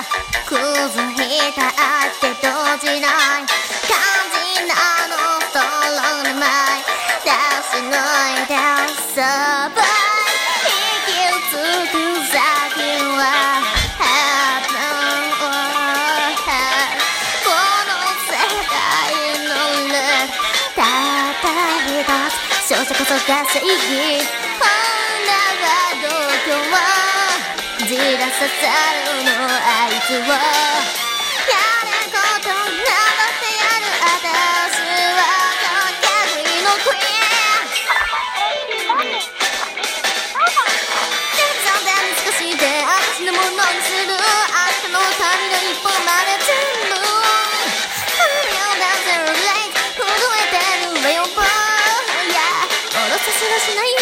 崩れたって動じない肝心なのストロング前出し抜いてサバイ息つく先はこの世界のルールたった一つ勝者こそが正義女はどこをじらさせるのあいつをやれことなどってやる私はこのキャリーのクイーン全然見透かして私のものにする明日の旅の一歩まで全部震えてるレイク震えてるレオンボーイ、yeah、脅させはしない